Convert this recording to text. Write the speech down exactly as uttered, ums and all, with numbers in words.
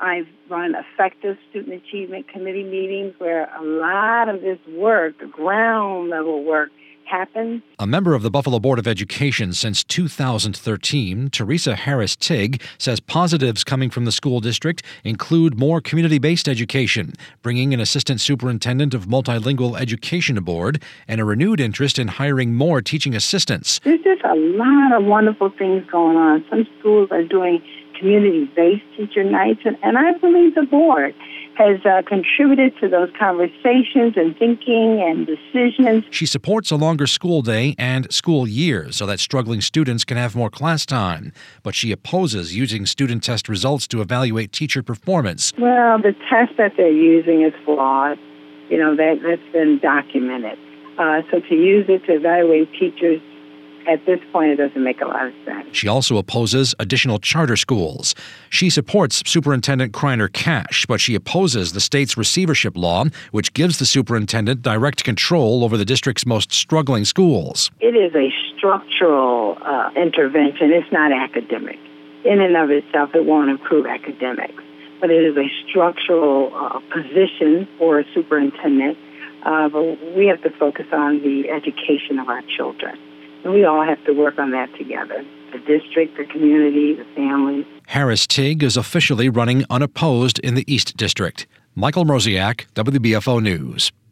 I've run effective student achievement committee meetings where a lot of this work, the ground level work, happens. A member of the Buffalo Board of Education since two thousand thirteen, Teresa Harris-Tigg says positives coming from the school district include more community-based education, bringing an assistant superintendent of multilingual education aboard, and a renewed interest in hiring more teaching assistants. There's just a lot of wonderful things going on. Some schools are doing community-based teacher nights, and, and I believe the board has uh, contributed to those conversations and thinking and decisions. She supports a longer school day and school year so that struggling students can have more class time, but she opposes using student test results to evaluate teacher performance. Well, the test that they're using is flawed. You know, that, that's been documented. Uh, so to use it to evaluate teachers at this point, it doesn't make a lot of sense. She also opposes additional charter schools. She supports Superintendent Kreiner Cash, but she opposes the state's receivership law, which gives the superintendent direct control over the district's most struggling schools. It is a structural uh, intervention. It's not academic. In and of itself, it won't improve academics, but it is a structural uh, position for a superintendent. Uh, but we have to focus on the education of our children. And we all have to work on that together. The district, the community, the families. Harris-Tigg is officially running unopposed in the East District. Michael Mroziak, W B F O News.